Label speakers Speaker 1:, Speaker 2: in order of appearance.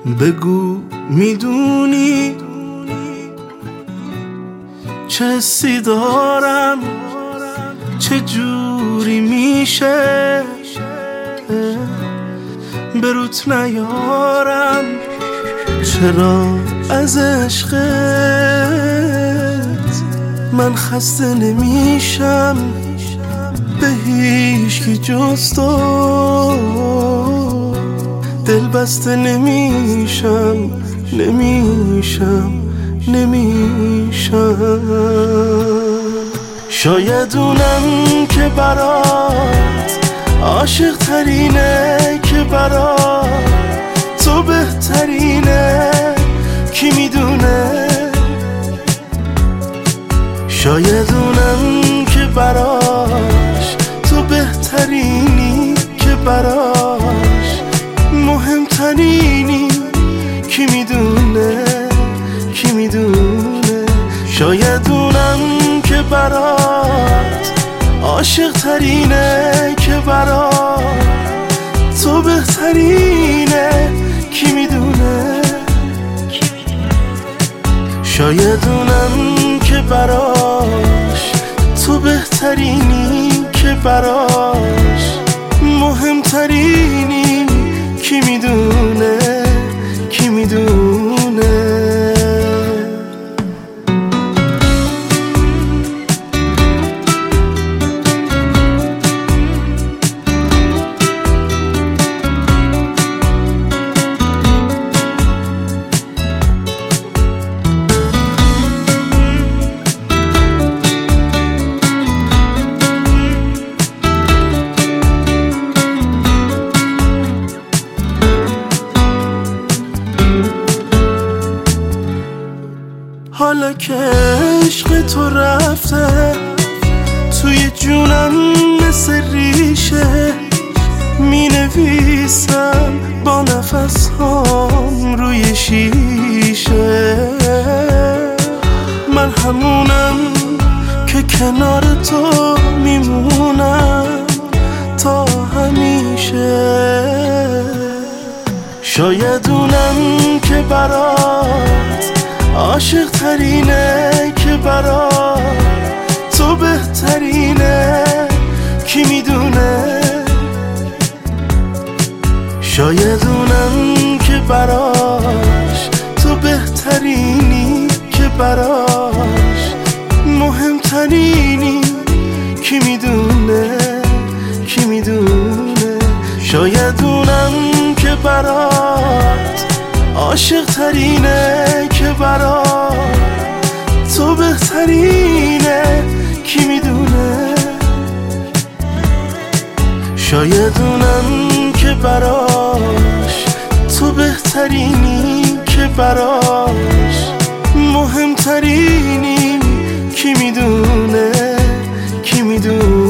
Speaker 1: بگو میدونی چه حسی دارم، چه جوری میشه بروت نیارم، چرا از عشقت من خسته نمیشم، به هیچکی جز تو دل بسته نمیشم. شاید اونم که برات عاشق ترینه، که برات تو بهترینه، کی میدونه. شاید اونم که براش تو بهترینی، که براش مهمترینی، کی میدونه. شاید اونم که برات عاشق ترینه، که برات تو بهترینه، کی میدونه. شاید اونم که براش تو بهترینی، که براش مهمترینی، کی میدونه. حالا که عشق تو رفته توی جونم مثل ریشه، می نویسم با نفس هام روی شیشه. من همونم که کنار تو میمونم تا همیشه. شاید اونم که برات عاشق ترینه، که برات تو بهترینه، کی میدونه. شاید اونم که براش تو بهترینی، که براش مهمترینی، کی میدونه. شاید اونم که برات عاشق ترینه، که برات تو بهترینه، کی میدونه. شاید اونم که براش تو بهترینی، که براش مهمترینی، کی میدونه.